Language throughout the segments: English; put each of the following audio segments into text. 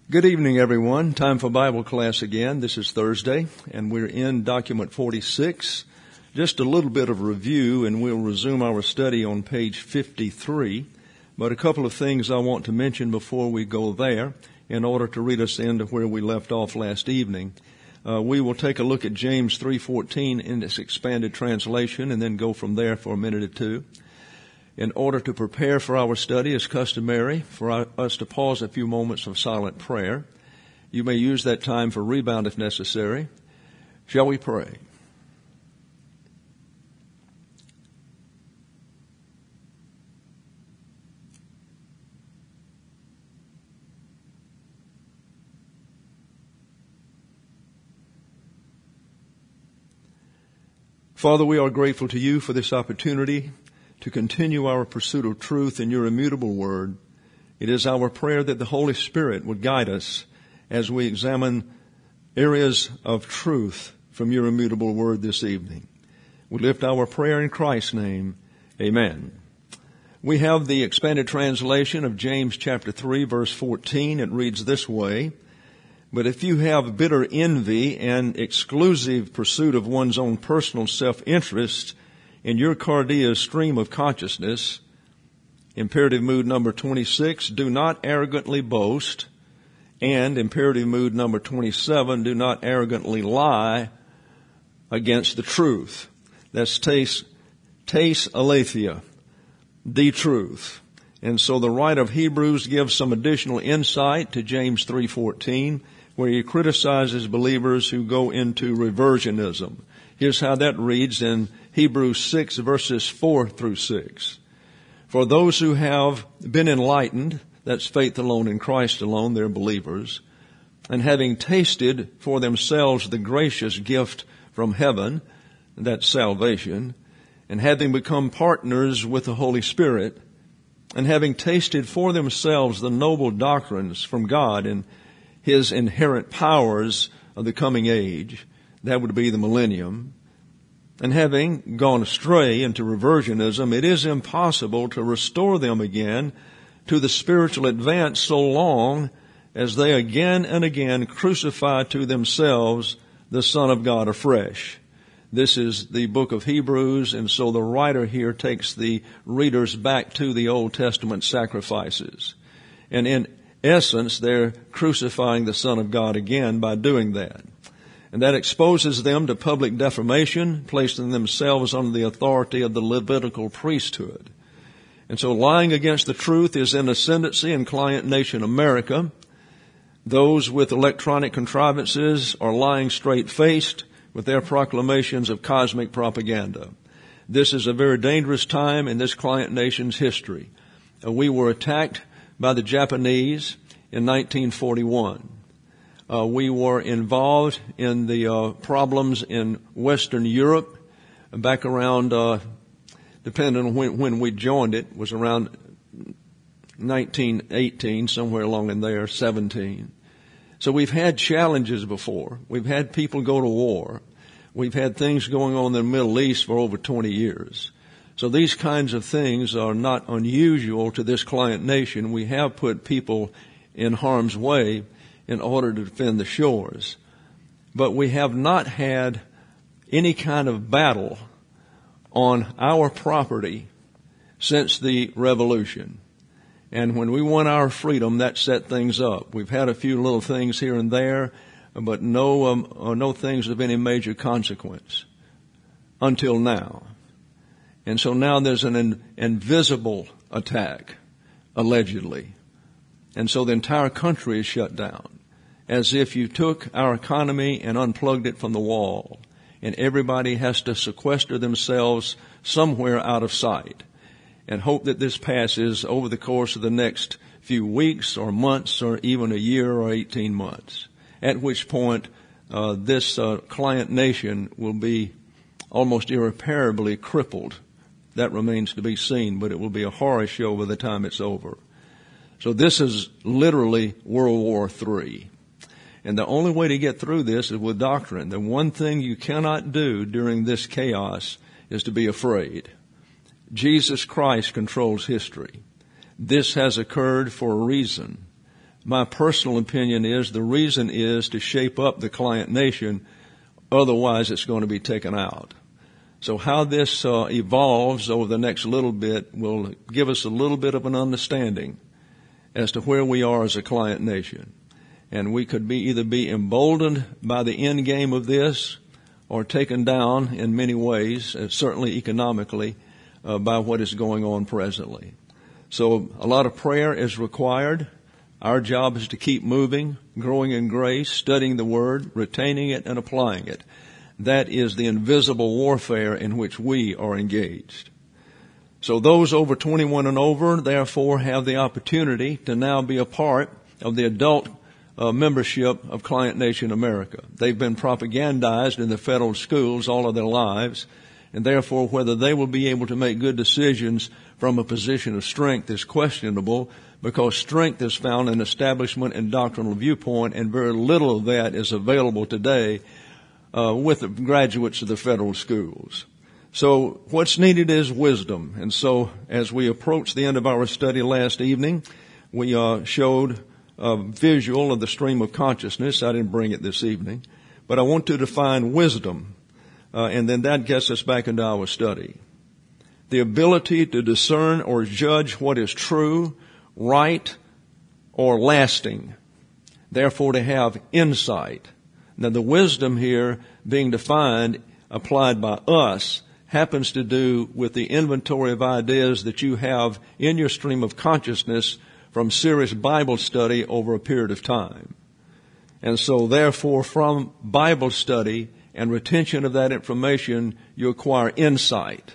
Good evening, everyone. Time for Bible class again. This is Thursday, and we're in document 46. Just a little bit of review, and we'll resume our study on page 53. But a couple of things I want to mention before we go there in order to read us into where we left off last evening. We will take a look at James 3:14 in its expanded translation and then go from there for a minute or two. In order to prepare for our study, it's customary for us to pause a few moments of silent prayer. You may use that time for rebound if necessary. Shall we pray? Father, we are grateful to you for this opportunity to continue our pursuit of truth in your immutable word. It is our prayer that the Holy Spirit would guide us as we examine areas of truth from your immutable word this evening. We lift our prayer in Christ's name. Amen. We have the expanded translation of James chapter 3, verse 14. It reads this way: "But if you have bitter envy and exclusive pursuit of one's own personal self-interest in your cardia stream of consciousness," imperative mood number 26, "do not arrogantly boast," and imperative mood number 27, "do not arrogantly lie against the truth." That's tes aletheia, the truth. And so the writer of Hebrews gives some additional insight to James 3:14, where he criticizes believers who go into reversionism. Here's how that reads in Hebrews 6 verses 4 through 6. "For those who have been enlightened," that's faith alone in Christ alone, they're believers, "and having tasted for themselves the gracious gift from heaven," that's salvation, "and having become partners with the Holy Spirit, and having tasted for themselves the noble doctrines from God and his inherent powers of the coming age," that would be the millennium, "and having gone astray into reversionism, it is impossible to restore them again to the spiritual advance so long as they again and again crucify to themselves the Son of God afresh." This is the book of Hebrews, and so the writer here takes the readers back to the Old Testament sacrifices. And in essence, they're crucifying the Son of God again by doing that. And that exposes them to public defamation, placing themselves under the authority of the Levitical priesthood. And so lying against the truth is in ascendancy in client nation America. Those with electronic contrivances are lying straight-faced with their proclamations of cosmic propaganda. This is a very dangerous time in this client nation's history. We were attacked by the Japanese in 1941. We were involved in the problems in Western Europe back around, depending on when we joined it, was around 1918, somewhere along in there, 17. So we've had challenges before. We've had people go to war. We've had things going on in the Middle East for over 20 years. So these kinds of things are not unusual to this client nation. We have put people in harm's way in order to defend the shores. But we have not had any kind of battle on our property since the revolution. And when we won our freedom, that set things up. We've had a few little things here and there, but no things of any major consequence until now. And so now there's an invisible attack, allegedly. And so the entire country is shut down, as if you took our economy and unplugged it from the wall, and everybody has to sequester themselves somewhere out of sight and hope that this passes over the course of the next few weeks or months or even a year or 18 months, at which point this client nation will be almost irreparably crippled. That remains to be seen, but it will be a horror show by the time it's over. So this is literally World War III. And the only way to get through this is with doctrine. The one thing you cannot do during this chaos is to be afraid. Jesus Christ controls history. This has occurred for a reason. my personal opinion is the reason is to shape up the client nation. Otherwise, it's going to be taken out. So how this evolves over the next little bit will give us a little bit of an understanding as to where we are as a client nation. And we could either be emboldened by the end game of this or taken down in many ways, certainly economically, by what is going on presently. So a lot of prayer is required. Our job is to keep moving, growing in grace, studying the Word, retaining it, and applying it. That is the invisible warfare in which we are engaged. So those over 21 and over, therefore, have the opportunity to now be a part of the adult membership of Client Nation America. They've been propagandized in the federal schools all of their lives, and therefore whether they will be able to make good decisions from a position of strength is questionable, because strength is found in establishment and doctrinal viewpoint, and very little of that is available today with the graduates of the federal schools. So what's needed is wisdom. And so as we approach the end of our study last evening, we showed a visual of the stream of consciousness. I didn't bring it this evening, but I want to define wisdom, and then that gets us back into our study. The ability to discern or judge what is true, right, or lasting. Therefore, to have insight. Now, the wisdom here being defined, applied by us, happens to do with the inventory of ideas that you have in your stream of consciousness from serious Bible study over a period of time. And so, therefore, from Bible study and retention of that information, you acquire insight,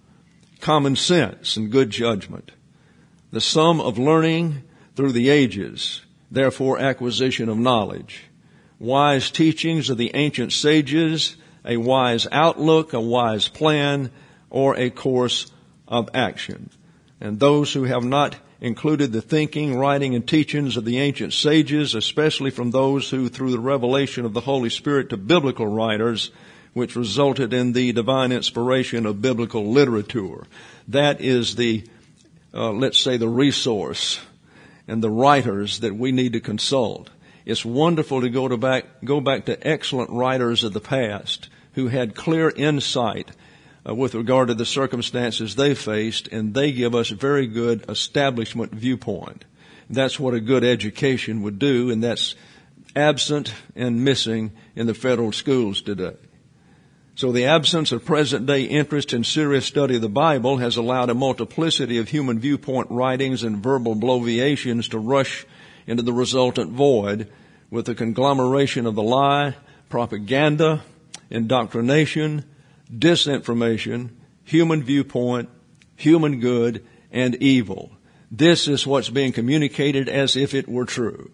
common sense, and good judgment. The sum of learning through the ages, therefore acquisition of knowledge. Wise teachings of the ancient sages, a wise outlook, a wise plan, or a course of action. And those who have not included the thinking, writing, and teachings of the ancient sages, especially from those who, through the revelation of the Holy Spirit to biblical writers, which resulted in the divine inspiration of biblical literature. That is the, let's say, the resource and the writers that we need to consult. It's wonderful to go back to excellent writers of the past who had clear insight with regard to the circumstances they faced, and they give us very good establishment viewpoint. That's what a good education would do, and that's absent and missing in the federal schools today. So the absence of present-day interest in serious study of the Bible has allowed a multiplicity of human viewpoint writings and verbal bloviations to rush into the resultant void with the conglomeration of the lie, propaganda, indoctrination, disinformation, human viewpoint, human good, and evil. This is what's being communicated as if it were true.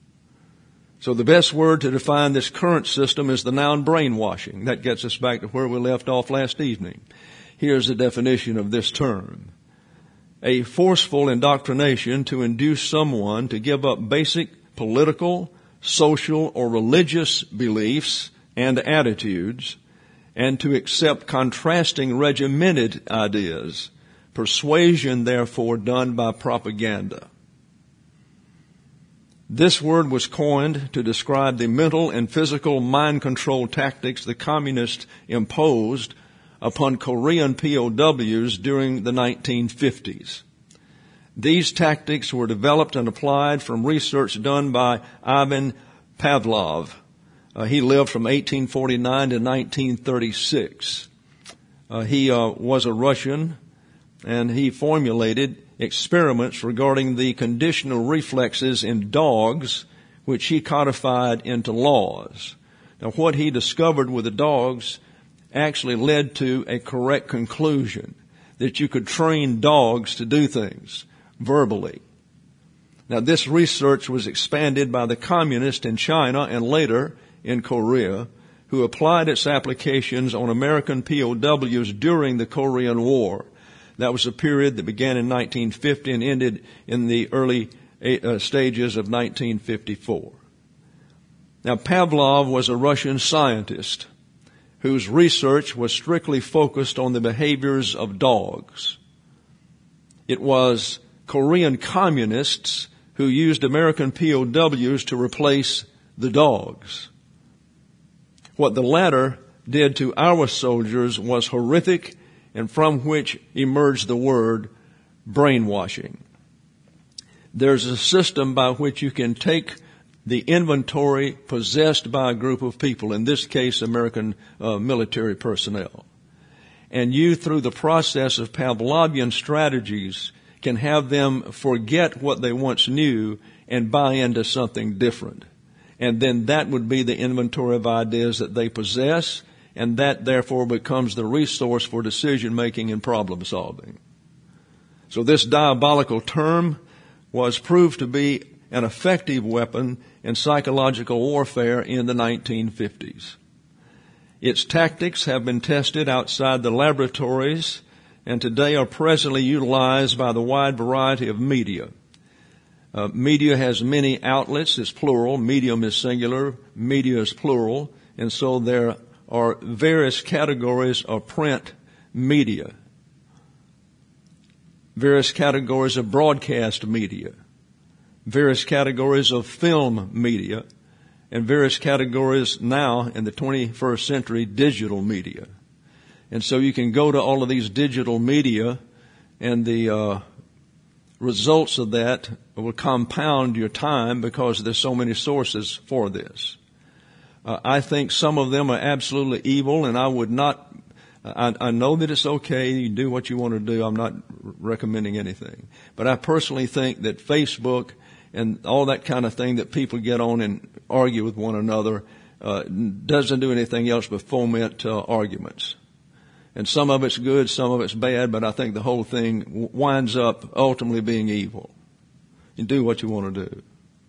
So the best word to define this current system is the noun brainwashing. That gets us back to where we left off last evening. Here's the definition of this term. A forceful indoctrination to induce someone to give up basic political, social, or religious beliefs and attitudes, and to accept contrasting regimented ideas. Persuasion, therefore, done by propaganda. This word was coined to describe the mental and physical mind control tactics the communists imposed upon Korean POWs during the 1950s. These tactics were developed and applied from research done by Ivan Pavlov. He lived from 1849 to 1936. He was a Russian, and he formulated experiments regarding the conditional reflexes in dogs, which he codified into laws. Now, what he discovered with the dogs actually led to a correct conclusion, that you could train dogs to do things verbally. Now, this research was expanded by the communists in China and later in Korea, who applied its applications on American POWs during the Korean War. That was a period that began in 1950 and ended in the early stages of 1954. Now, Pavlov was a Russian scientist whose research was strictly focused on the behaviors of dogs. It was Korean communists who used American POWs to replace the dogs. What the latter did to our soldiers was horrific, and from which emerged the word brainwashing. There's a system by which you can take the inventory possessed by a group of people, in this case American military personnel, and you, through the process of Pavlovian strategies, can have them forget what they once knew and buy into something different. And then that would be the inventory of ideas that they possess, and that therefore becomes the resource for decision making and problem solving. So this diabolical term was proved to be an effective weapon in psychological warfare in the 1950s. Its tactics have been tested outside the laboratories and today are presently utilized by the wide variety of media. Media has many outlets. It's plural. Medium is singular. Media is plural. And so there are various categories of print media, various categories of broadcast media, various categories of film media, and various categories now in the 21st century digital media. And so you can go to all of these digital media, and the results of that will compound your time because there's so many sources for this. I think some of them are absolutely evil, and I would not, I know that it's okay, you do what you want to do, I'm not recommending anything. But I personally think that Facebook and all that kind of thing that people get on and argue with one another doesn't do anything else but foment arguments. And some of it's good, some of it's bad, but I think the whole thing winds up ultimately being evil. You do what you want to do.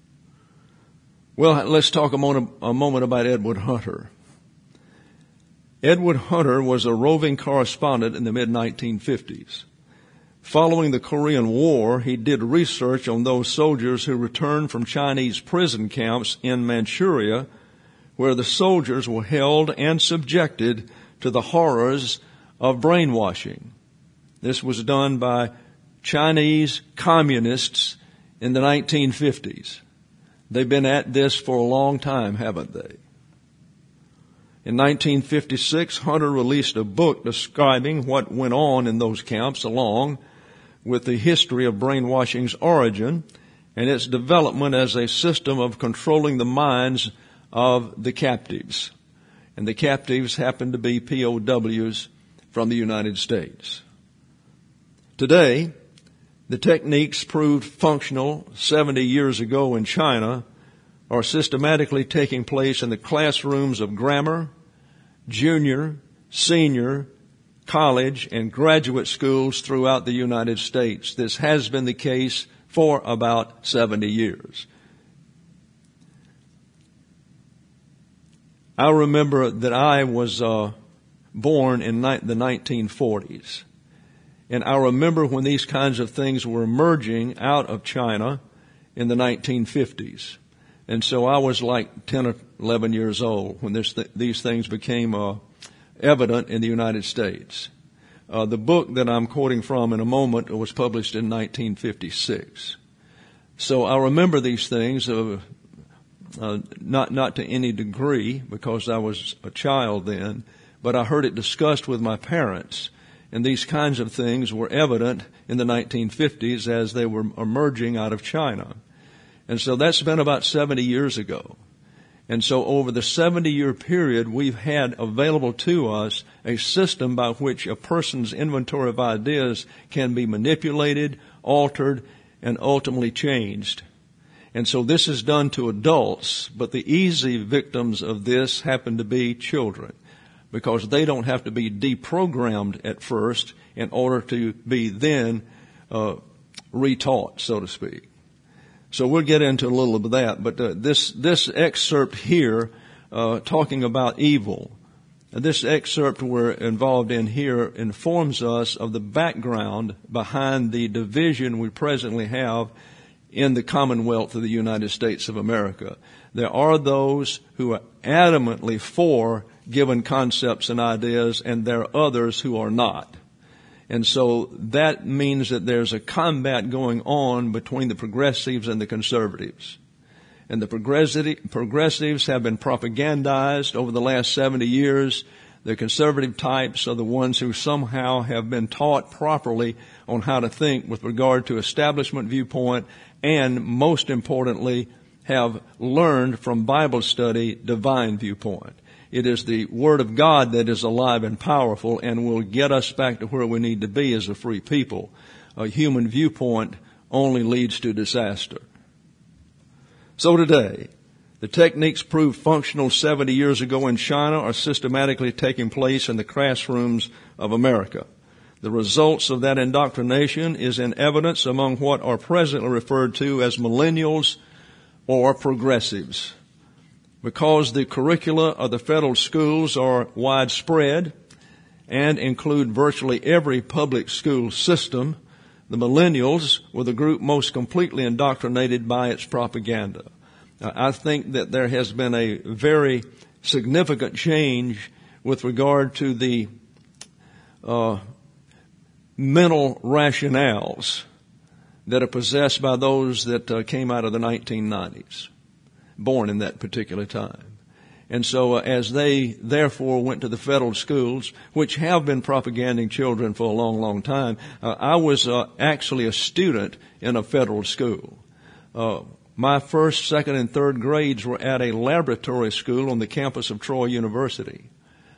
Well, let's talk a moment about Edward Hunter. Edward Hunter was a roving correspondent in the mid-1950s. Following the Korean War, he did research on those soldiers who returned from Chinese prison camps in Manchuria, where the soldiers were held and subjected to the horrors of brainwashing. This was done by Chinese communists in the 1950s. They've been at this for a long time, haven't they? In 1956, Hunter released a book describing what went on in those camps, along with the history of brainwashing's origin and its development as a system of controlling the minds of the captives. And the captives happened to be POWs from the United States. Today, the techniques proved functional 70 years ago in China are systematically taking place in the classrooms of grammar, junior, senior, college, and graduate schools throughout the United States. This has been the case for about 70 years. I remember that I was born in the 1940s. And I remember when these kinds of things were emerging out of China in the 1950s. And so I was like 10 or 11 years old when these things became evident in the United States. The book that I'm quoting from in a moment was published in 1956. So I remember these things, not to any degree because I was a child then, but I heard it discussed with my parents. And these kinds of things were evident in the 1950s as they were emerging out of China. And so that's been about 70 years ago. And so over the 70-year period, we've had available to us a system by which a person's inventory of ideas can be manipulated, altered, and ultimately changed. And so this is done to adults, but the easy victims of this happen to be children, because they don't have to be deprogrammed at first in order to be then retaught, so to speak. So we'll get into a little of that, but this excerpt here, talking about evil, this excerpt we're involved in here informs us of the background behind the division we presently have in the Commonwealth of the United States of America. There are those who are adamantly for given concepts and ideas, and there are others who are not. And so that means that there's a combat going on between the progressives and the conservatives. And the progressives have been propagandized over the last 70 years. The conservative types are the ones who somehow have been taught properly on how to think with regard to establishment viewpoint, and most importantly, have learned from Bible study divine viewpoint. It is the Word of God that is alive and powerful and will get us back to where we need to be as a free people. A human viewpoint only leads to disaster. So today, the techniques proved functional 70 years ago in China are systematically taking place in the classrooms of America. The results of that indoctrination is in evidence among what are presently referred to as millennials or progressives. Because the curricula of the federal schools are widespread and include virtually every public school system, the millennials were the group most completely indoctrinated by its propaganda. I think that there has been a very significant change with regard to the mental rationales that are possessed by those that came out of the 1990s. Born in that particular time. And so as they therefore went to the federal schools, which have been propaganding children for a long, long time, I was actually a student in a federal school. My first, second, and third grades were at a laboratory school on the campus of Troy University.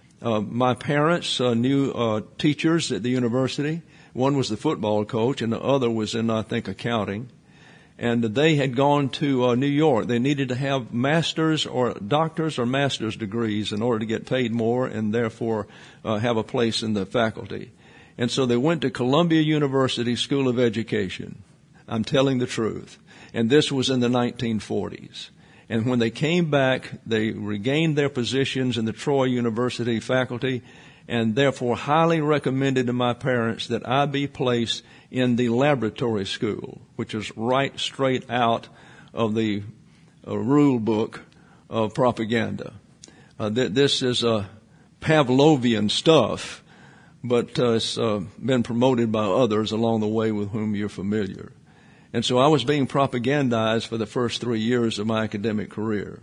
My parents knew teachers at the university. One was the football coach, and the other was in, I think, accounting. And they had gone to New York. They needed to have master's or doctor's or master's degrees in order to get paid more and therefore have a place in the faculty. And so they went to Columbia University School of Education. I'm telling the truth. And this was in the 1940s. And when they came back, they regained their positions in the Troy University faculty and therefore highly recommended to my parents that I be placed in the laboratory school, which is right straight out of the rule book of propaganda. This is Pavlovian stuff, but it's been promoted by others along the way with whom you're familiar. And so I was being propagandized for the first 3 years of my academic career.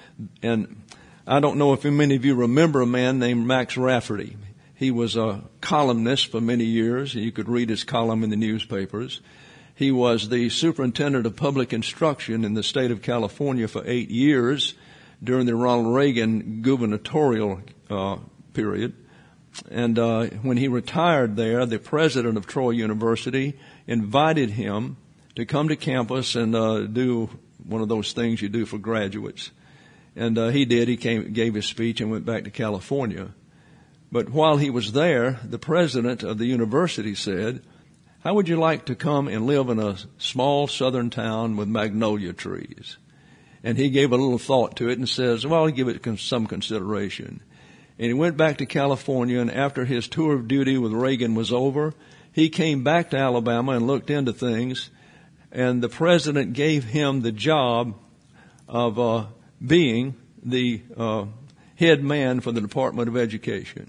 And I don't know if many of you remember a man named Max Rafferty. He was a columnist for many years. You could read his column in the newspapers. He was the superintendent of public instruction in the state of California for 8 years during the Ronald Reagan gubernatorial period. And when he retired there, the president of Troy University invited him to come to campus and do one of those things you do for graduates. And he did. He gave his speech and went back to California. But while he was there, the president of the university said, "How would you like to come and live in a small southern town with magnolia trees?" And he gave a little thought to it and says, "Well, I'll give it some consideration." And he went back to California, and after his tour of duty with Reagan was over, he came back to Alabama and looked into things, and the president gave him the job of being the head man for the Department of Education.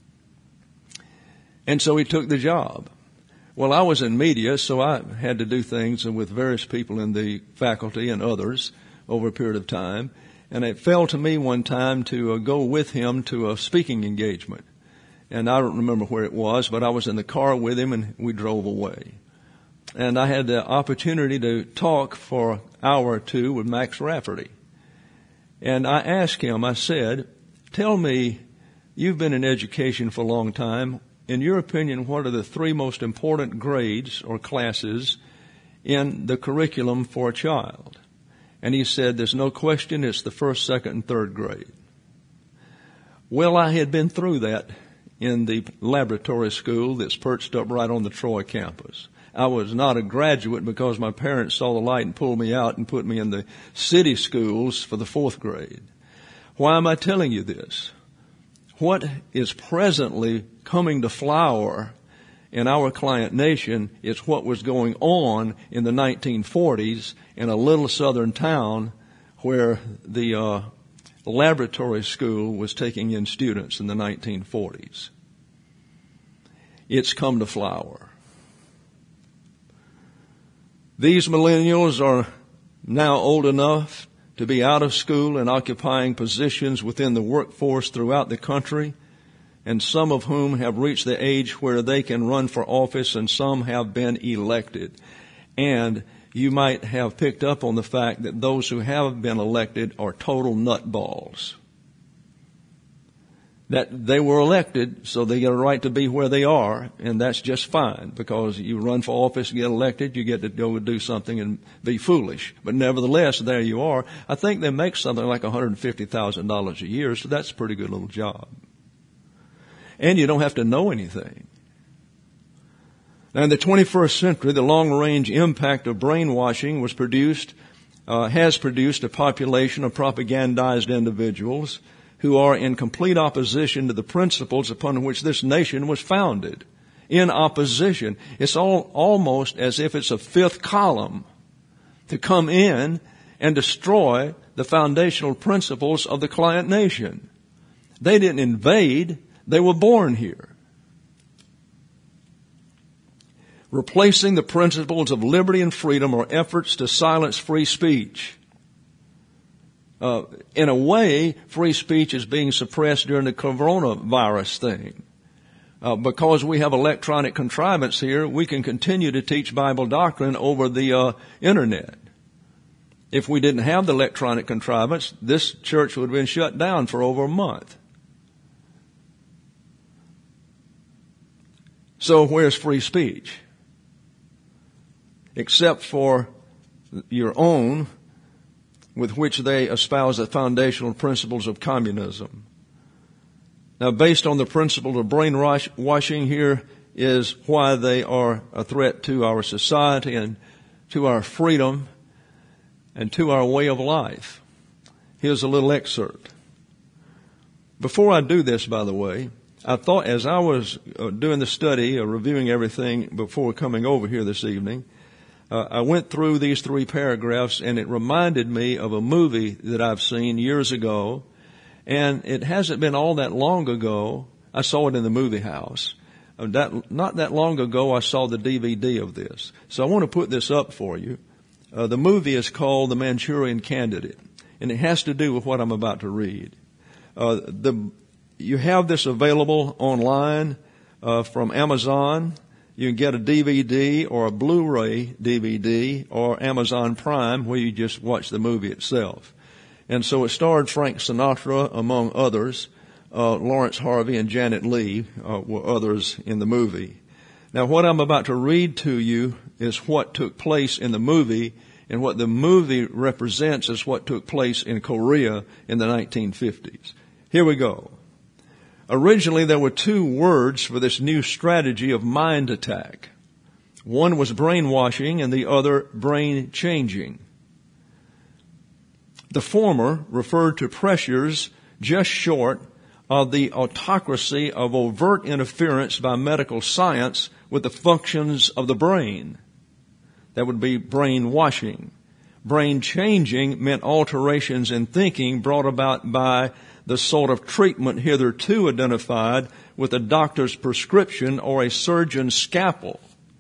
And so he took the job. Well, I was in media, so I had to do things with various people in the faculty and others over a period of time. And it fell to me one time to go with him to a speaking engagement. And I don't remember where it was, but I was in the car with him and we drove away. And I had the opportunity to talk for an hour or two with Max Rafferty. And I asked him, I said, "Tell me, you've been in education for a long time. In your opinion, what are the 3 most important grades or classes in the curriculum for a child?" And he said, "There's no question, it's the 1st, 2nd, and 3rd grade." Well, I had been through that in the laboratory school that's perched up right on the Troy campus. I was not a graduate because my parents saw the light and pulled me out and put me in the city schools for the 4th grade. Why am I telling you this? What is presently coming to flower in our client nation is what was going on in the 1940s in a little southern town where the laboratory school was taking in students in the 1940s. it's come to flower. These millennials are now old enough to be out of school and occupying positions within the workforce throughout the country, and some of whom have reached the age where they can run for office, and some have been elected. And you might have picked up on the fact that those who have been elected are total nutballs. That they were elected, so they get a right to be where they are, and that's just fine, because you run for office, get elected, you get to go do something and be foolish. But nevertheless, there you are. I think they make something like $150,000 a year, so that's a pretty good little job. And you don't have to know anything. Now, in the 21st century, the long-range impact of brainwashing has produced a population of propagandized individuals who are in complete opposition to the principles upon which this nation was founded. In opposition. It's almost as if it's a fifth column to come in and destroy the foundational principles of the client nation. They didn't invade, they were born here. Replacing the principles of liberty and freedom are efforts to silence free speech. In a way, free speech is being suppressed during the coronavirus thing. Because we have electronic contrivance here, we can continue to teach Bible doctrine over the internet. If we didn't have the electronic contrivance, this church would have been shut down for over a month. So where's free speech? Except for your own, with which they espouse the foundational principles of communism. Now, based on the principle of brainwashing, here is why they are a threat to our society and to our freedom and to our way of life. Here's a little excerpt. Before I do this, by the way, I thought as I was doing the study, reviewing everything before coming over here this evening, I went through these 3 paragraphs, and it reminded me of a movie that I've seen years ago, and it hasn't been all that long ago. I saw it in the movie house. Not that long ago, I saw the DVD of this. So I want to put this up for you. The movie is called The Manchurian Candidate, and it has to do with what I'm about to read. You have this available online from Amazon. You can get a DVD or a Blu-ray DVD or Amazon Prime, where you just watch the movie itself. And so it starred Frank Sinatra, among others. Lawrence Harvey and Janet Leigh were others in the movie. Now, what I'm about to read to you is what took place in the movie, and what the movie represents is what took place in Korea in the 1950s. Here we go. Originally, there were 2 words for this new strategy of mind attack. One was brainwashing and the other brain changing. The former referred to pressures just short of the autocracy of overt interference by medical science with the functions of the brain. That would be brainwashing. Brain changing meant alterations in thinking brought about by the sort of treatment hitherto identified with a doctor's prescription or a surgeon's scalpel.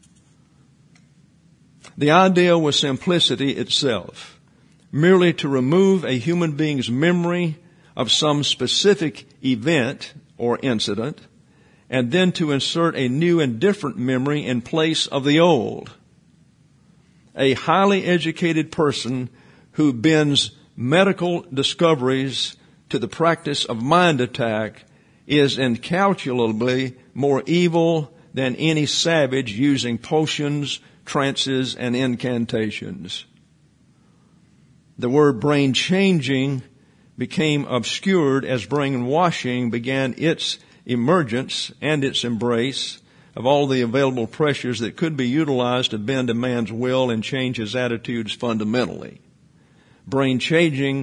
The idea was simplicity itself, merely to remove a human being's memory of some specific event or incident, and then to insert a new and different memory in place of the old. A highly educated person who bends medical discoveries to the practice of mind attack is incalculably more evil than any savage using potions, trances, and incantations. The word brain changing became obscured as brainwashing began its emergence and its embrace of all the available pressures that could be utilized to bend a man's will and change his attitudes fundamentally. Brain changing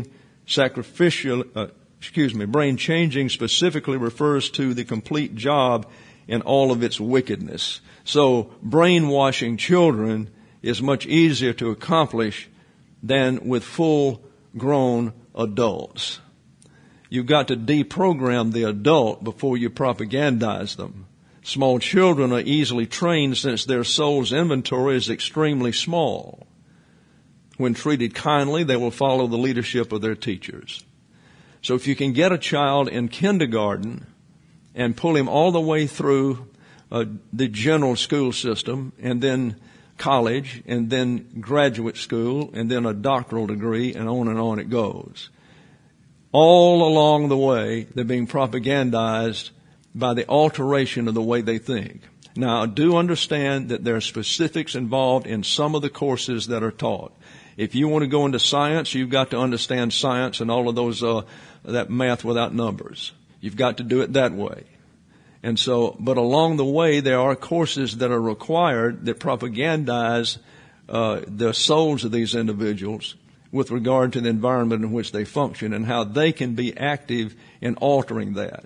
specifically refers to the complete job in all of its wickedness. So brainwashing children is much easier to accomplish than with full-grown adults. You've got to deprogram the adult before you propagandize them. Small children are easily trained since their soul's inventory is extremely small. When treated kindly, they will follow the leadership of their teachers. So if you can get a child in kindergarten and pull him all the way through the general school system, and then college, and then graduate school, and then a doctoral degree, and on it goes. All along the way, they're being propagandized by the alteration of the way they think. Now, do understand that there are specifics involved in some of the courses that are taught. If you want to go into science, you've got to understand science and all of those, that math without numbers. You've got to do it that way. And so, but along the way, there are courses that are required that propagandize the souls of these individuals with regard to the environment in which they function and how they can be active in altering that.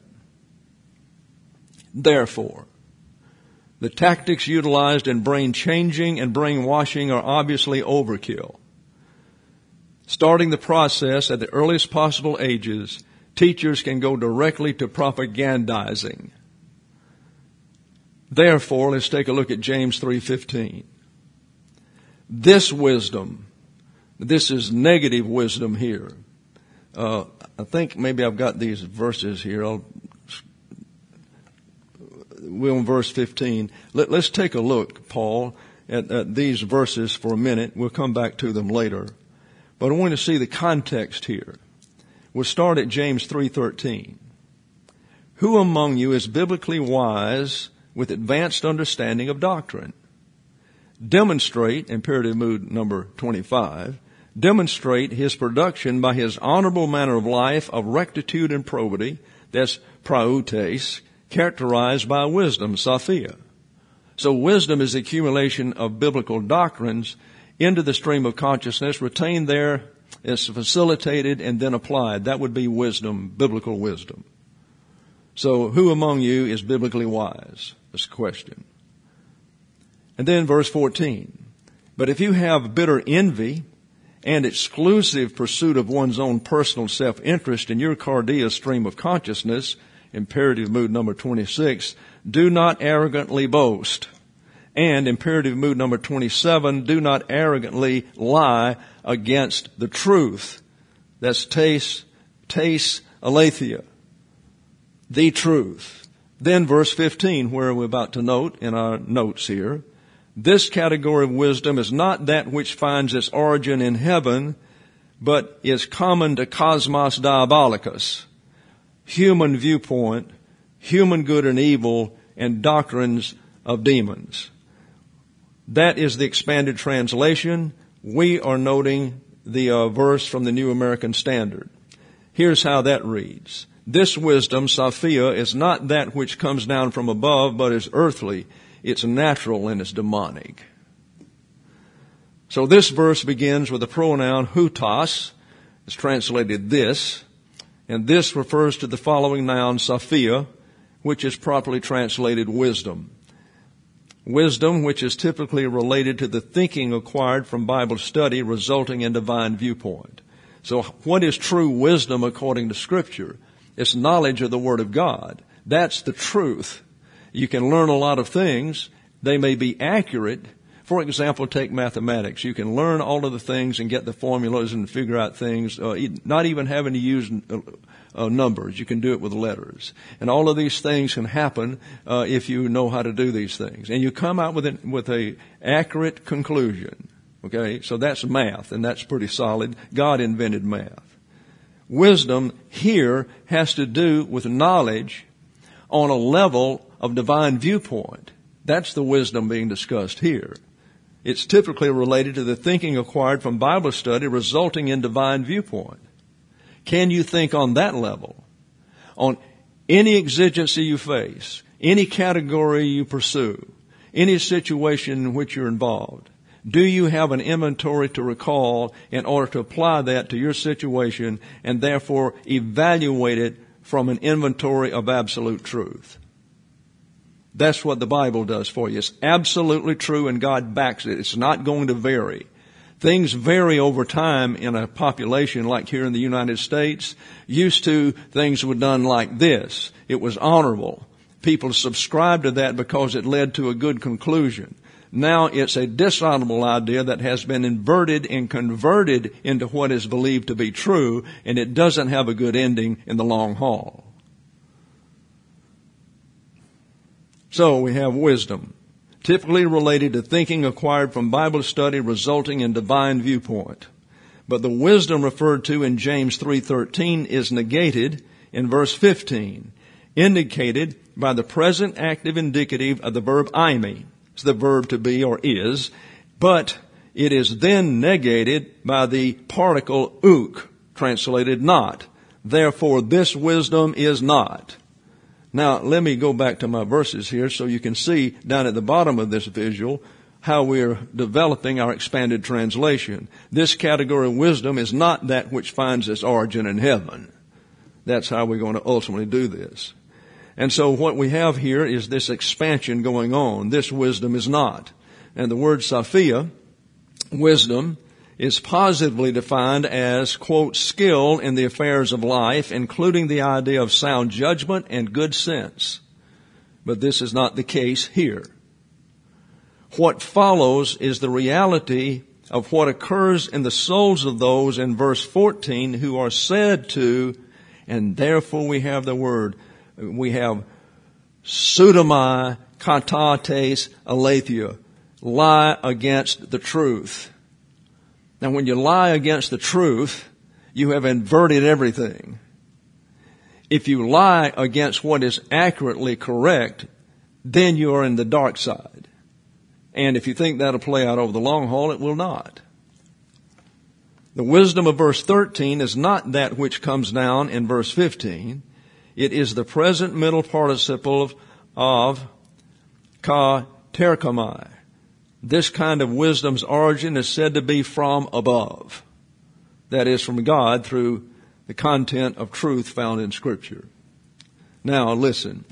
Therefore, the tactics utilized in brain changing and brainwashing are obviously overkill. Starting the process at the earliest possible ages, teachers can go directly to propagandizing. Therefore, let's take a look at James 3:15. This wisdom, this is negative wisdom here. I think maybe I've got these verses here. We're on verse 15. Let's take a look, Paul, at these verses for a minute. We'll come back to them later. But I want to see the context here. We'll start at James 3:13. Who among you is biblically wise with advanced understanding of doctrine? Demonstrate, imperative mood number 25, demonstrate his production by his honorable manner of life of rectitude and probity, that's prautes, characterized by wisdom, Sophia. So wisdom is the accumulation of biblical doctrines into the stream of consciousness, retained there, is facilitated, and then applied. That would be wisdom, biblical wisdom. So who among you is biblically wise? That's the question. And then verse 14. But if you have bitter envy and exclusive pursuit of one's own personal self-interest in your cardia stream of consciousness, imperative mood number 26, do not arrogantly boast. And imperative mood number 27, do not arrogantly lie against the truth. That's tes aletheia, the truth. Then verse 15, where we're about to note in our notes here, this category of wisdom is not that which finds its origin in heaven, but is common to cosmos diabolicus, human viewpoint, human good and evil, and doctrines of demons. That is the expanded translation. We are noting the verse from the New American Standard. Here's how that reads. This wisdom, Sophia, is not that which comes down from above, but is earthly. It's natural and it's demonic. So this verse begins with the pronoun hutas. It's translated this. And this refers to the following noun, Sophia, which is properly translated wisdom. Wisdom, which is typically related to the thinking acquired from Bible study resulting in divine viewpoint. So what is true wisdom according to Scripture? It's knowledge of the Word of God. That's the truth. You can learn a lot of things. They may be accurate. For example, take mathematics. You can learn all of the things and get the formulas and figure out things, not even having to use numbers. You can do it with letters. And all of these things can happen if you know how to do these things. And you come out with a accurate conclusion. Okay? So that's math, and that's pretty solid. God invented math. Wisdom here has to do with knowledge on a level of divine viewpoint. That's the wisdom being discussed here. It's typically related to the thinking acquired from Bible study resulting in divine viewpoint. Can you think on that level? On any exigency you face, any category you pursue, any situation in which you're involved? Do you have an inventory to recall in order to apply that to your situation and therefore evaluate it from an inventory of absolute truth? That's what the Bible does for you. It's absolutely true and God backs it. It's not going to vary. Things vary over time in a population like here in the United States. Used to, things were done like this. It was honorable. People subscribed to that because it led to a good conclusion. Now it's a dishonorable idea that has been inverted and converted into what is believed to be true, and it doesn't have a good ending in the long haul. So we have wisdom, typically related to thinking acquired from Bible study resulting in divine viewpoint. But the wisdom referred to in James 3:13 is negated in verse 15, indicated by the present active indicative of the verb eimi. It's the verb to be or is, but it is then negated by the particle uk, translated not. Therefore, this wisdom is not. Now, let me go back to my verses here so you can see down at the bottom of this visual how we're developing our expanded translation. This category of wisdom is not that which finds its origin in heaven. That's how we're going to ultimately do this. And so what we have here is this expansion going on. This wisdom is not. And the word Sophia, wisdom, is positively defined as, quote, skill in the affairs of life, including the idea of sound judgment and good sense. But this is not the case here. What follows is the reality of what occurs in the souls of those in verse 14 who are said to, and therefore we have the word, we have pseudomai katates aletheia, lie against the truth. Now when you lie against the truth, you have inverted everything. If you lie against what is accurately correct, then you are in the dark side. And if you think that'll play out over the long haul, it will not. The wisdom of verse 13 is not that which comes down in verse 15. It is the present middle participle of ka terkamai. This kind of wisdom's origin is said to be from above. That is, from God through the content of truth found in Scripture. Now, listen.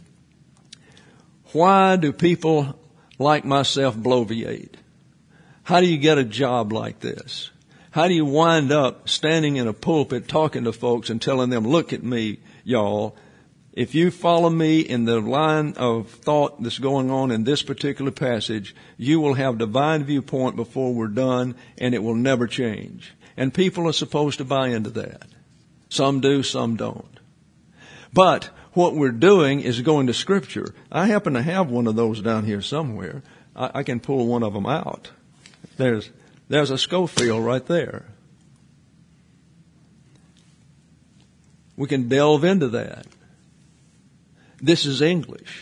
Why do people like myself bloviate? How do you get a job like this? How do you wind up standing in a pulpit talking to folks and telling them, look at me, y'all. If you follow me in the line of thought that's going on in this particular passage, you will have divine viewpoint before we're done, and it will never change. And people are supposed to buy into that. Some do, some don't. But what we're doing is going to Scripture. I happen to have one of those down here somewhere. I can pull one of them out. There's a Scofield right there. We can delve into that. This is English.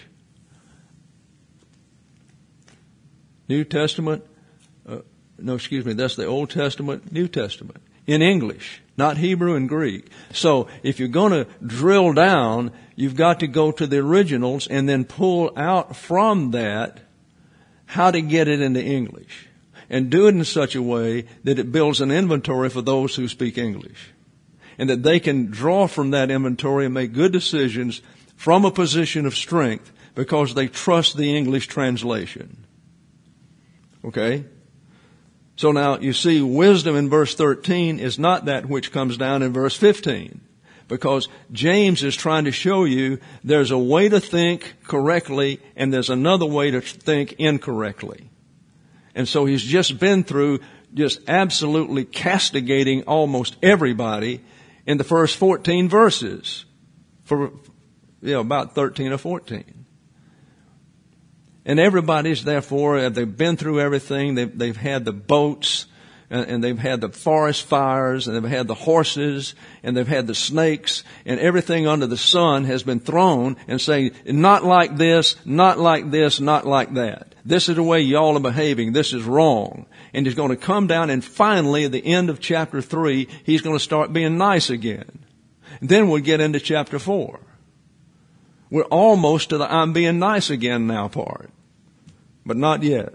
New Testament, that's the Old Testament, New Testament. In English, not Hebrew and Greek. So if you're going to drill down, you've got to go to the originals and then pull out from that how to get it into English. And do it in such a way that it builds an inventory for those who speak English. And that they can draw from that inventory and make good decisions from a position of strength because they trust the English translation. Okay? So now you see wisdom in verse 13 is not that which comes down in verse 15. Because James is trying to show you there's a way to think correctly and there's another way to think incorrectly. And so he's just been through just absolutely castigating almost everybody in the first 14 verses for about 13 or 14. And everybody's therefore, they've been through everything. They've had the boats and they've had the forest fires and they've had the horses and they've had the snakes and everything under the sun has been thrown and saying, not like this, not like this, not like that. This is the way y'all are behaving. This is wrong. And he's going to come down and finally at the end of chapter 3, he's going to start being nice again. And then we'll get into chapter 4. We're almost to the I'm being nice again now part. But not yet.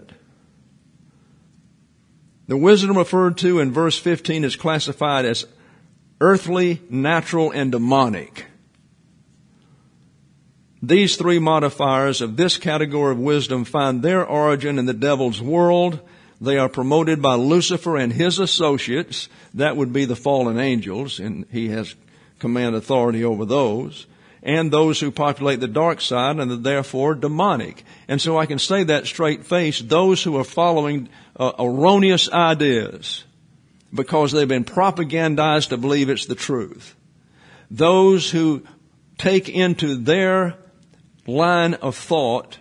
The wisdom referred to in verse 15 is classified as earthly, natural, and demonic. These three modifiers of this category of wisdom find their origin in the devil's world. They are promoted by Lucifer and his associates. That would be the fallen angels, and he has command authority over those. and those who populate the dark side and are therefore demonic. And so I can say that straight face, those who are following erroneous ideas because they've been propagandized to believe it's the truth. Those who take into their line of thought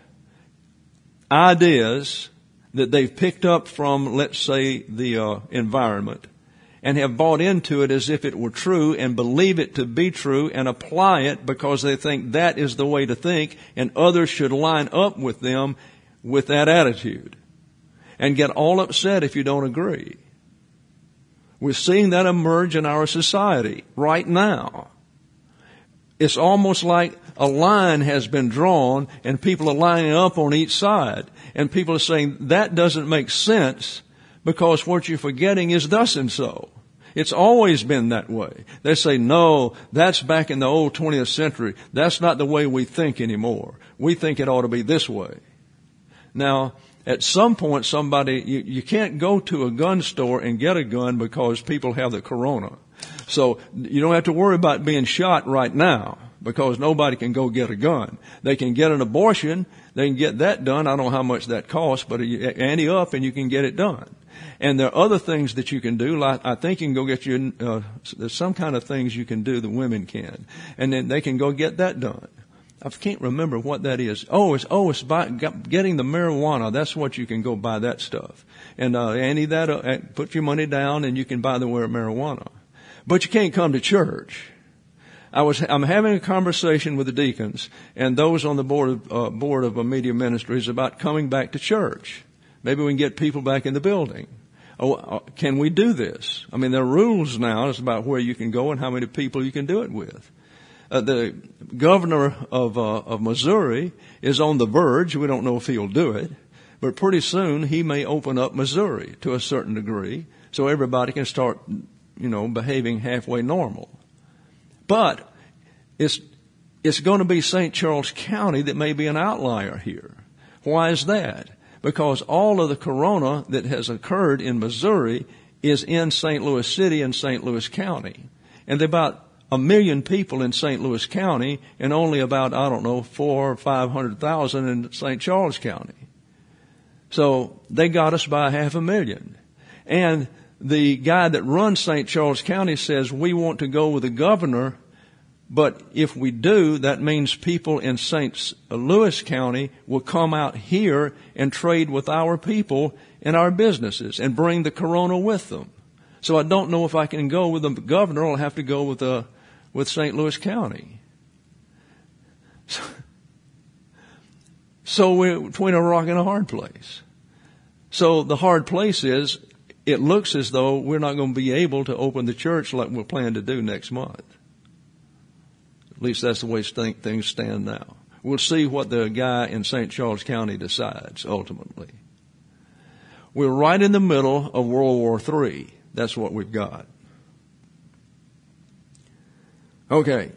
ideas that they've picked up from, let's say, the environment, and have bought into it as if it were true and believe it to be true and apply it because they think that is the way to think, and others should line up with them with that attitude and get all upset if you don't agree. We're seeing that emerge in our society right now. It's almost like a line has been drawn and people are lining up on each side. And people are saying that doesn't make sense because what you're forgetting is thus and so. It's always been that way. They say, no, that's back in the old 20th century. That's not the way we think anymore. We think it ought to be this way. Now, at some point, you can't go to a gun store and get a gun because people have the corona. So you don't have to worry about being shot right now because nobody can go get a gun. They can get an abortion. They can get that done. I don't know how much that costs, but you ante up and you can get it done. And there are other things that you can do. Like I think you can go get there's some kind of things you can do the women can. And then they can go get that done. I can't remember what that is. It's getting the marijuana. That's what you can go buy that stuff. And, ante that, put your money down and you can buy the marijuana. But you can't come to church. I'm having a conversation with the deacons and those on the board of media ministries about coming back to church. Maybe we can get people back in the building. Can we do this? I mean, there are rules now. It's about where you can go and how many people you can do it with. The governor of Missouri is on the verge. We don't know if he'll do it, but pretty soon he may open up Missouri to a certain degree so everybody can start, behaving halfway normal. But it's going to be St. Charles County that may be an outlier here. Why is that? Because all of the corona that has occurred in Missouri is in St. Louis City and St. Louis County. And there are about 1 million people in St. Louis County and only about, 400,000 or 500,000 in St. Charles County. So they got us by 500,000. And the guy that runs St. Charles County says we want to go with the governor, but if we do, that means people in St. Louis County will come out here and trade with our people and our businesses and bring the corona with them. So I don't know if I can go with the governor. I'll have to go with St. Louis County. So we're between a rock and a hard place. So the hard place is it looks as though we're not going to be able to open the church like we're planning to do next month. At least that's the way things stand now. We'll see what the guy in St. Charles County decides ultimately. We're right in the middle of World War III. That's what we've got. Okay.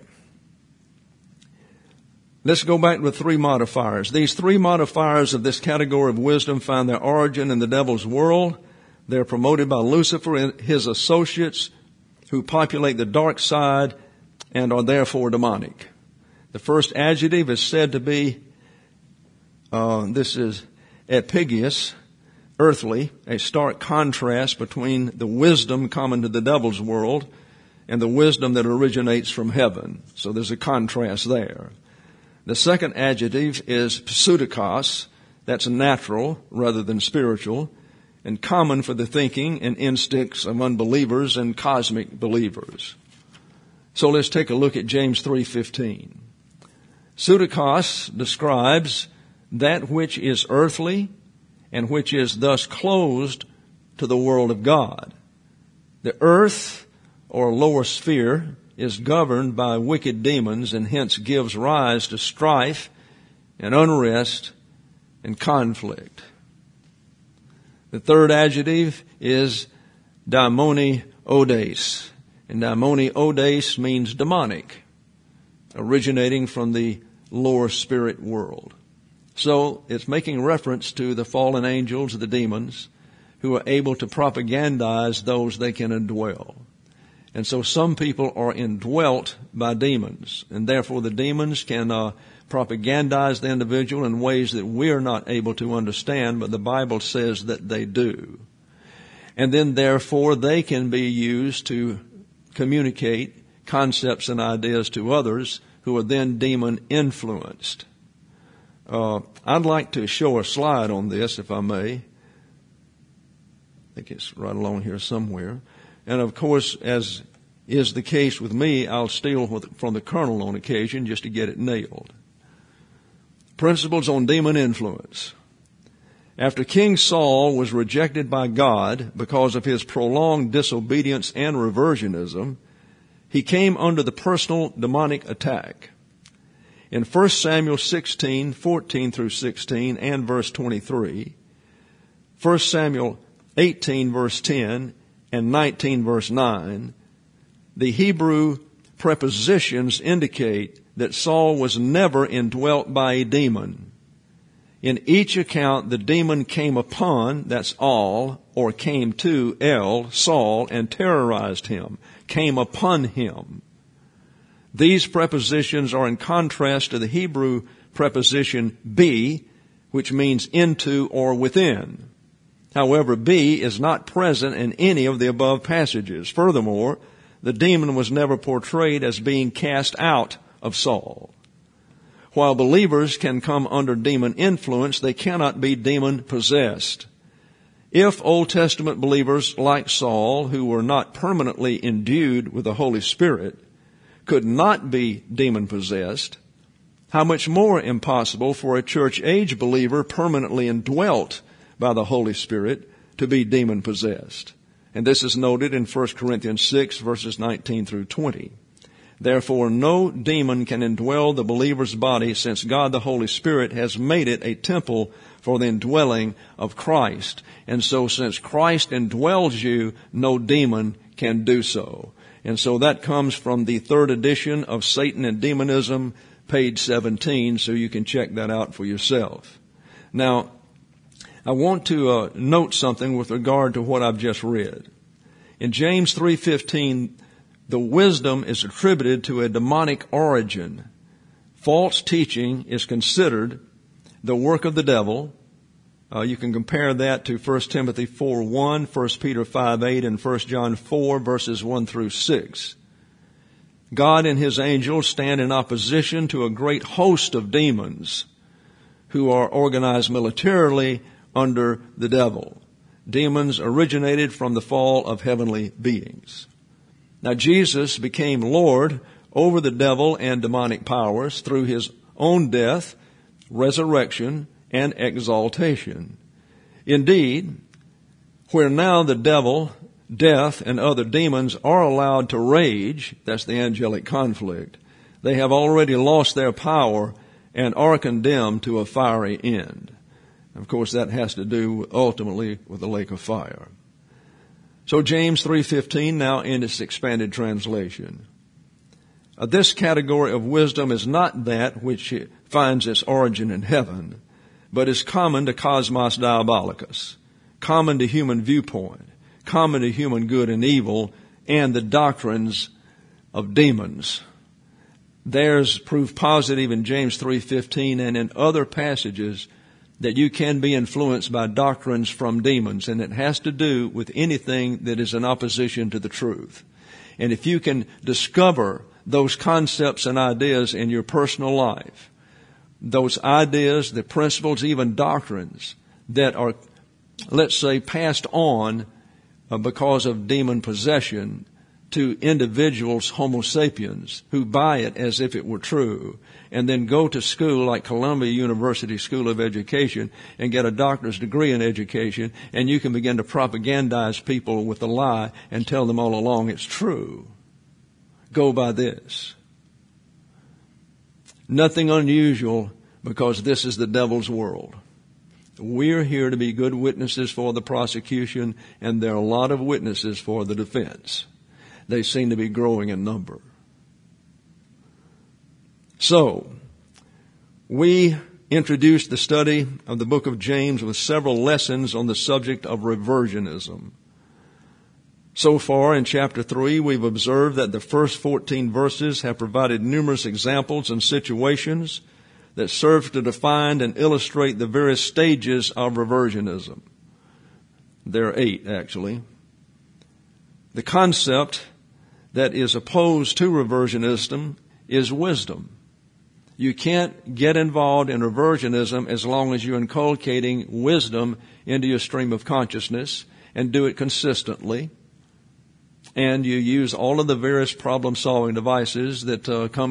Let's go back to the 3 modifiers. These 3 modifiers of this category of wisdom find their origin in the devil's world. They're promoted by Lucifer and his associates who populate the dark side and are therefore demonic. The first adjective is said to be, this is epigeous, earthly, a stark contrast between the wisdom common to the devil's world and the wisdom that originates from heaven. So there's a contrast there. The second adjective is pseudokos, that's natural rather than spiritual, and common for the thinking and instincts of unbelievers and cosmic believers. So let's take a look at James 3:15. Pseudokos describes that which is earthly and which is thus closed to the world of God. The earth, or lower sphere, is governed by wicked demons and hence gives rise to strife and unrest and conflict. The third adjective is daimoni-odes. And daimoni-odes means demonic, originating from the lower spirit world. So it's making reference to the fallen angels, the demons, who are able to propagandize those they can indwell. And so some people are indwelt by demons, and therefore the demons can propagandize the individual in ways that we're not able to understand, but the Bible says that they do. And then therefore they can be used to communicate concepts and ideas to others who are then demon influenced. I'd like to show a slide on this, if I may. I think it's right along here somewhere. And of course, as is the case with me, I'll steal from the colonel on occasion just to get it nailed. Principles on demon influence. After King Saul was rejected by God because of his prolonged disobedience and reversionism, he came under the personal demonic attack. In 1 Samuel 16, 14 through 16 and verse 23, 1 Samuel 18 verse 10 and 19 verse 9, the Hebrew prepositions indicate that Saul was never indwelt by a demon. In each account, the demon came upon, that's all, or came to Saul, and terrorized him, came upon him. These prepositions are in contrast to the Hebrew preposition be, which means into or within. However, be is not present in any of the above passages. Furthermore, the demon was never portrayed as being cast out of Saul. While believers can come under demon influence, they cannot be demon possessed. If Old Testament believers like Saul, who were not permanently endued with the Holy Spirit, could not be demon possessed, how much more impossible for a church age believer permanently indwelt by the Holy Spirit to be demon possessed. And this is noted in 1 Corinthians 6 verses 19 through 20. Therefore, no demon can indwell the believer's body, since God the Holy Spirit has made it a temple for the indwelling of Christ. And so since Christ indwells you, no demon can do so. And so that comes from the third edition of Satan and Demonism, page 17, so you can check that out for yourself. Now, I want to note something with regard to what I've just read. In James 3:15, the wisdom is attributed to a demonic origin. False teaching is considered the work of the devil. You can compare that to 1 Timothy 4:1, 1 Peter 5:8, and 1 John 4 verses 1 through 6. God and his angels stand in opposition to a great host of demons who are organized militarily under the devil. Demons originated from the fall of heavenly beings. Now, Jesus became Lord over the devil and demonic powers through his own death, resurrection, and exaltation. Indeed, where now the devil, death, and other demons are allowed to rage, that's the angelic conflict, they have already lost their power and are condemned to a fiery end. Of course, that has to do ultimately with the lake of fire. So James 3:15 now in its expanded translation. This category of wisdom is not that which finds its origin in heaven, but is common to cosmos diabolicus, common to human viewpoint, common to human good and evil, and the doctrines of demons. There's proof positive in James 3:15 and in other passages that you can be influenced by doctrines from demons, and it has to do with anything that is in opposition to the truth. And if you can discover those concepts and ideas in your personal life, those ideas, the principles, even doctrines that are, let's say, passed on because of demon possession to individuals, homo sapiens, who buy it as if it were true, and then go to school like Columbia University School of Education and get a doctor's degree in education, and you can begin to propagandize people with a lie and tell them all along it's true. Go by this. Nothing unusual, because this is the devil's world. We're here to be good witnesses for the prosecution, and there are a lot of witnesses for the defense. They seem to be growing in number. So, we introduced the study of the book of James with several lessons on the subject of reversionism. So far in chapter 3, we've observed that the first 14 verses have provided numerous examples and situations that serve to define and illustrate the various stages of reversionism. There are 8, actually. The concept that is opposed to reversionism is wisdom. You can't get involved in reversionism as long as you're inculcating wisdom into your stream of consciousness and do it consistently. And you use all of the various problem-solving devices that come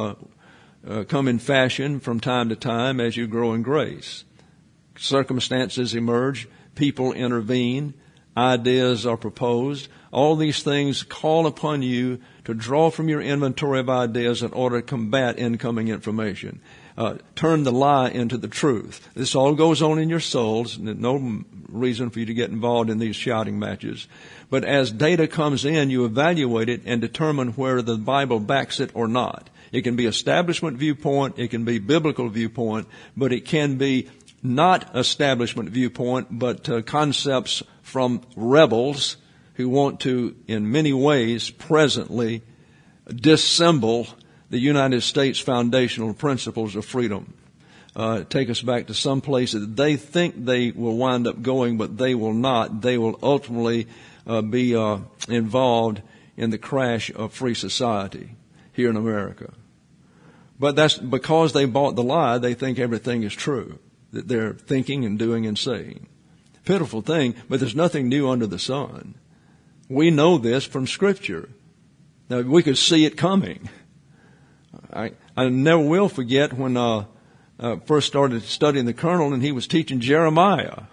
in fashion from time to time as you grow in grace. Circumstances emerge, people intervene, ideas are proposed. All these things call upon you to draw from your inventory of ideas in order to combat incoming information. Turn the lie into the truth. This all goes on in your souls. No reason for you to get involved in these shouting matches. But as data comes in, you evaluate it and determine where the Bible backs it or not. It can be establishment viewpoint, it can be biblical viewpoint, but it can be not establishment viewpoint, but concepts from rebels who want to, in many ways, presently dissemble the United States foundational principles of freedom. Take us back to some place that they think they will wind up going, but they will not. They will ultimately be involved in the crash of free society here in America. But that's because they bought the lie. They think everything is true that they're thinking and doing and saying. Pitiful thing, but there's nothing new under the sun. We know this from Scripture. Now, we could see it coming. I never will forget when I first started studying the Colonel and he was teaching Jeremiah.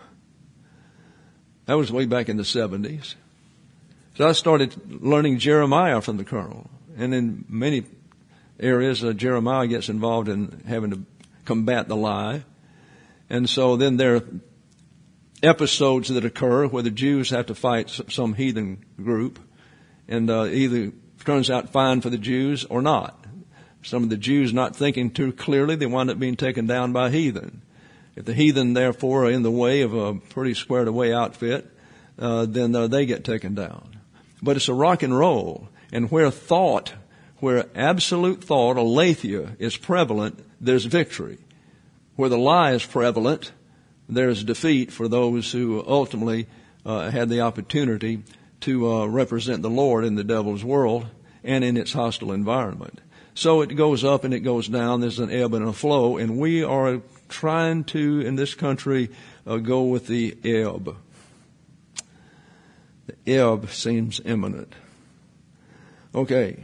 That was way back in the 70s. So I started learning Jeremiah from the Colonel. And in many areas, Jeremiah gets involved in having to combat the lie. And so then there are episodes that occur where the Jews have to fight some heathen group. And either turns out fine for the Jews or not. Some of the Jews not thinking too clearly, they wind up being taken down by heathen. If the heathen, therefore, are in the way of a pretty squared-away outfit, then they get taken down. But it's a rock and roll. And where absolute thought, aletheia, is prevalent, there's victory. Where the lie is prevalent, there's defeat for those who ultimately had the opportunity to represent the Lord in the devil's world and in its hostile environment. So it goes up and it goes down. There's an ebb and a flow, and we are trying to, in this country, go with the ebb. The ebb seems imminent. Okay.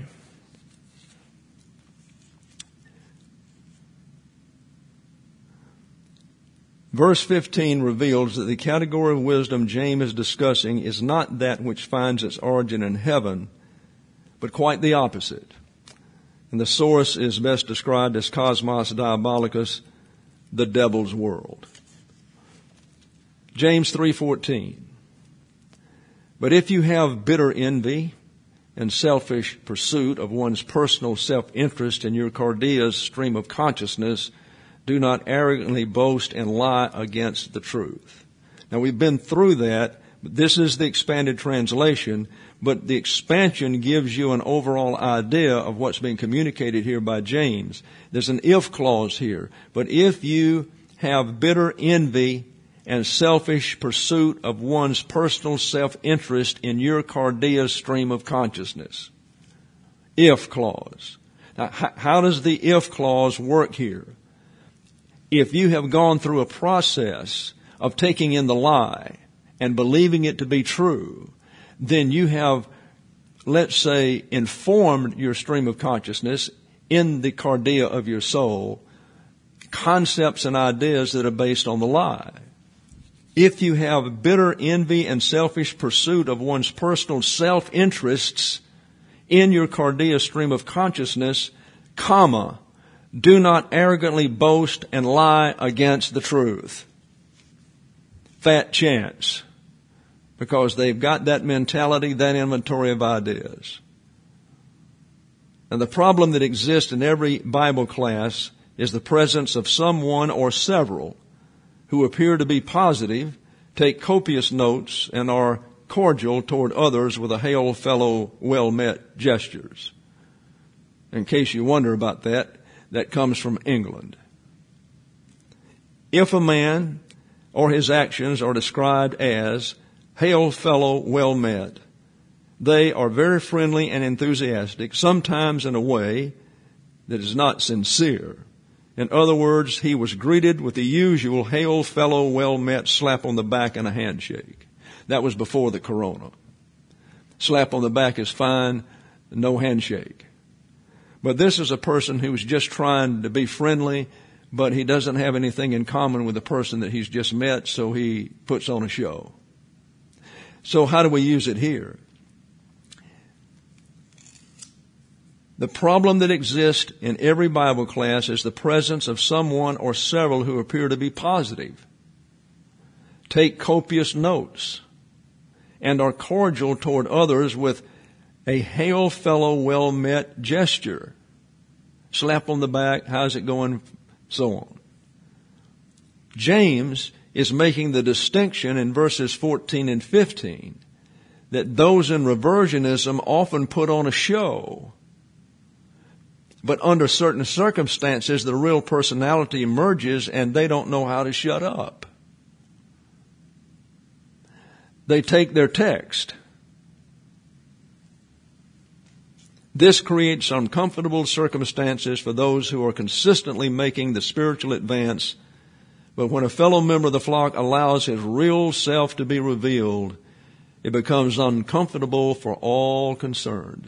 Verse 15 reveals that the category of wisdom James is discussing is not that which finds its origin in heaven, but quite the opposite. And the source is best described as Cosmos Diabolicus, the devil's world. James 3:14. But if you have bitter envy and selfish pursuit of one's personal self-interest in your cardia's stream of consciousness, do not arrogantly boast and lie against the truth. Now we've been through that. This is the expanded translation, but the expansion gives you an overall idea of what's being communicated here by James. There's an if clause here. But if you have bitter envy and selfish pursuit of one's personal self-interest in your cardia's stream of consciousness. If clause. Now, how does the if clause work here? If you have gone through a process of taking in the lie and believing it to be true, then you have, let's say, informed your stream of consciousness in the cardia of your soul, concepts and ideas that are based on the lie. If you have bitter envy and selfish pursuit of one's personal self-interests in your cardia stream of consciousness, comma, do not arrogantly boast and lie against the truth. Fat chance. Because they've got that mentality, that inventory of ideas. And the problem that exists in every Bible class is the presence of someone or several who appear to be positive, take copious notes, and are cordial toward others with a hail fellow well met gestures. In case you wonder about that, that comes from England. If a man or his actions are described as hail fellow well met, they are very friendly and enthusiastic, sometimes in a way that is not sincere. In other words, he was greeted with the usual hail fellow well met slap on the back and a handshake. That was before the corona. Slap on the back is fine, no handshake. But this is a person who's just trying to be friendly, but he doesn't have anything in common with the person that he's just met, so he puts on a show. So how do we use it here? The problem that exists in every Bible class is the presence of someone or several who appear to be positive, take copious notes, and are cordial toward others with a hail fellow well met gesture. Slap on the back, how's it going, so on. James is making the distinction in verses 14 and 15 that those in reversionism often put on a show. But under certain circumstances, the real personality emerges and they don't know how to shut up. They take their text. This creates uncomfortable circumstances for those who are consistently making the spiritual advance. But when a fellow member of the flock allows his real self to be revealed, it becomes uncomfortable for all concerned.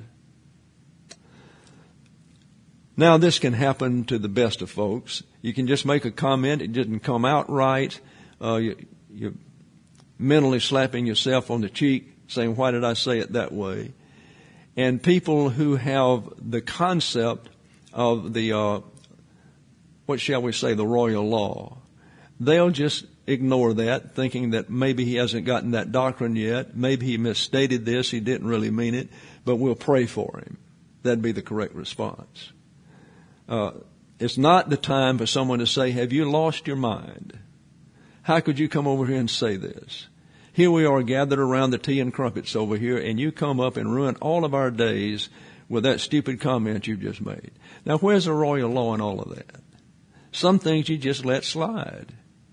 Now, this can happen to the best of folks. You can just make a comment. It didn't come out right. You're mentally slapping yourself on the cheek, saying, why did I say it that way? And people who have the concept of the, what shall we say, the royal law, they'll just ignore that, thinking that maybe he hasn't gotten that doctrine yet. Maybe he misstated this. He didn't really mean it, but we'll pray for him. That'd be the correct response. It's not the time for someone to say, have you lost your mind? How could you come over here and say this? Here we are gathered around the tea and crumpets over here, and you come up and ruin all of our days with that stupid comment you've just made. Now, where's the royal law in all of that? Some things you just let slide.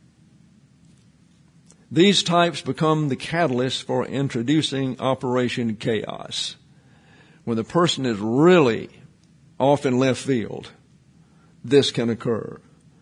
These types become the catalyst for introducing Operation Chaos. When the person is really off in left field, this can occur.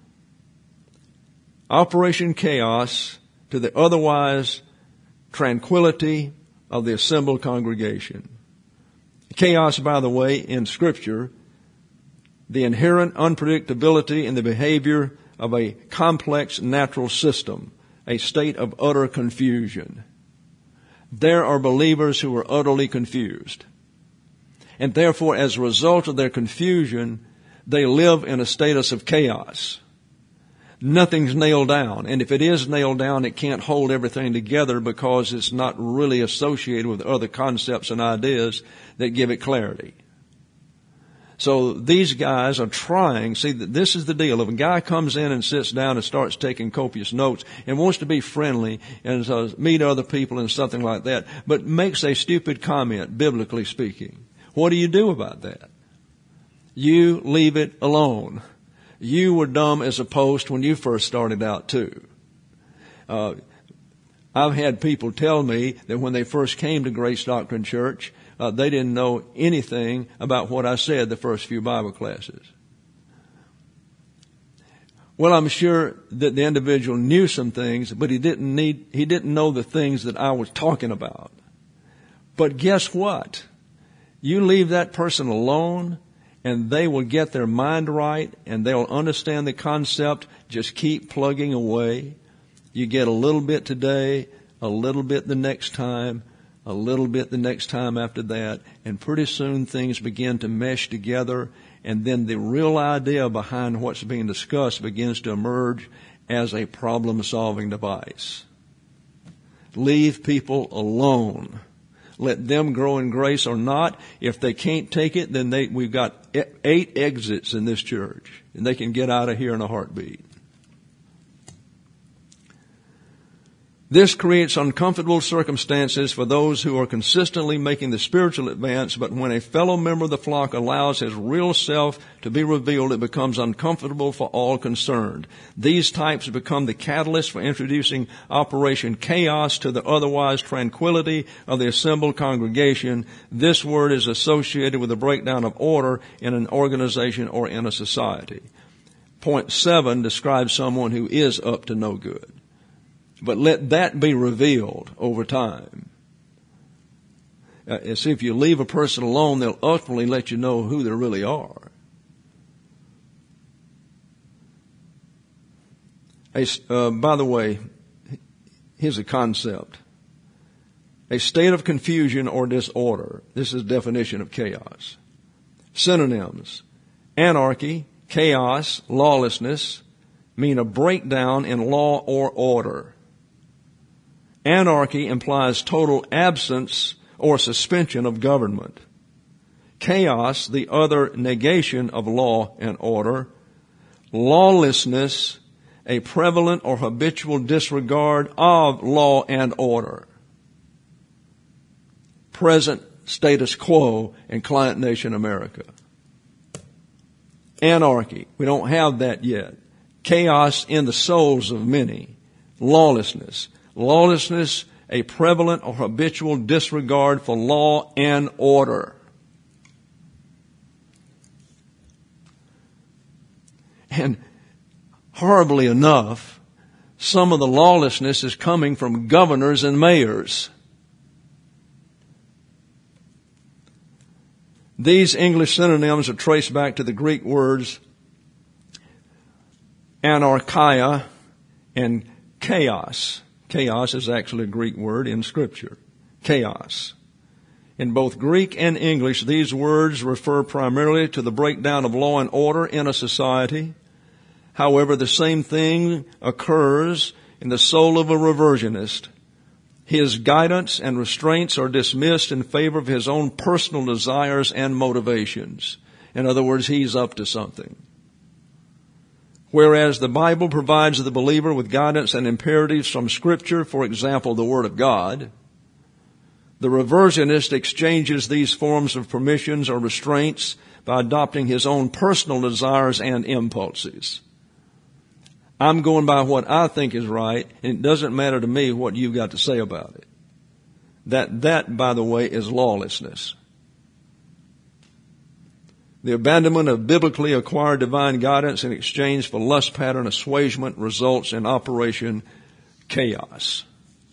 Operation Chaos to the otherwise tranquility of the assembled congregation. Chaos, by the way, in Scripture, the inherent unpredictability in the behavior of a complex natural system, a state of utter confusion. There are believers who are utterly confused. And therefore, as a result of their confusion, they live in a status of chaos. Nothing's nailed down. And if it is nailed down, it can't hold everything together because it's not really associated with other concepts and ideas that give it clarity. So these guys are trying. See, this is the deal. If a guy comes in and sits down and starts taking copious notes and wants to be friendly and meet other people and something like that, but makes a stupid comment, biblically speaking, what do you do about that? You leave it alone. You were dumb as a post when you first started out too. I've had people tell me that when they first came to Grace Doctrine Church, they didn't know anything about what I said the first few Bible classes. Well, I'm sure that the individual knew some things, but he didn't know the things that I was talking about. But guess what? You leave that person alone, and they will get their mind right, and they'll understand the concept. Just keep plugging away. You get a little bit today, a little bit the next time, a little bit the next time after that, and pretty soon things begin to mesh together, and then the real idea behind what's being discussed begins to emerge as a problem-solving device. Leave people alone. Let them grow in grace or not. If they can't take it, then we've got 8 exits in this church, and they can get out of here in a heartbeat. This creates uncomfortable circumstances for those who are consistently making the spiritual advance, but when a fellow member of the flock allows his real self to be revealed, it becomes uncomfortable for all concerned. These types become the catalyst for introducing Operation Chaos to the otherwise tranquility of the assembled congregation. This word is associated with the breakdown of order in an organization or in a society. Point 7 describes someone who is up to no good. But let that be revealed over time. See, if you leave a person alone, they'll ultimately let you know who they really are. By the way, here's a concept. A state of confusion or disorder. This is the definition of chaos. Synonyms: anarchy, chaos, lawlessness mean a breakdown in law or order. Anarchy implies total absence or suspension of government. Chaos, the other negation of law and order. Lawlessness, a prevalent or habitual disregard of law and order. Present status quo in client nation America. Anarchy, we don't have that yet. Chaos in the souls of many. Lawlessness, a prevalent or habitual disregard for law and order. And horribly enough, some of the lawlessness is coming from governors and mayors. These English synonyms are traced back to the Greek words anarchia and chaos. Chaos is actually a Greek word in Scripture. Chaos. In both Greek and English, these words refer primarily to the breakdown of law and order in a society. However, the same thing occurs in the soul of a reversionist. His guidance and restraints are dismissed in favor of his own personal desires and motivations. In other words, he's up to something. Whereas the Bible provides the believer with guidance and imperatives from Scripture, for example, the Word of God, the reversionist exchanges these forms of permissions or restraints by adopting his own personal desires and impulses. I'm going by what I think is right, and it doesn't matter to me what you've got to say about it. That, by the way, is lawlessness. The abandonment of biblically acquired divine guidance in exchange for lust pattern assuagement results in Operation Chaos.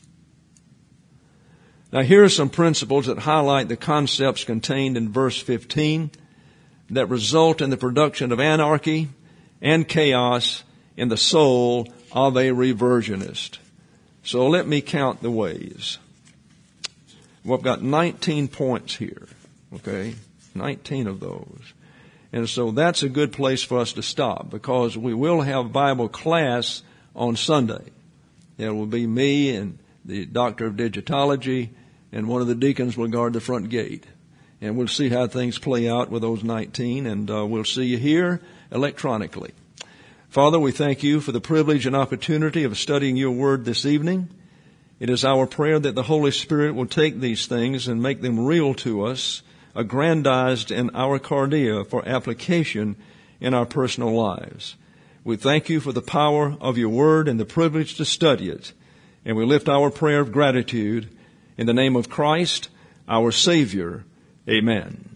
Now here are some principles that highlight the concepts contained in verse 15 that result in the production of anarchy and chaos in the soul of a reversionist. So let me count the ways. We've got 19 points here, okay? 19 of those. And so that's a good place for us to stop because we will have Bible class on Sunday. It will be me and the doctor of digitology and one of the deacons will guard the front gate. And we'll see how things play out with those 19 and we'll see you here electronically. Father, we thank you for the privilege and opportunity of studying your word this evening. It is our prayer that the Holy Spirit will take these things and make them real to us, aggrandized in our cardia for application in our personal lives. We thank you for the power of your word and the privilege to study it. And we lift our prayer of gratitude in the name of Christ, our Savior. Amen.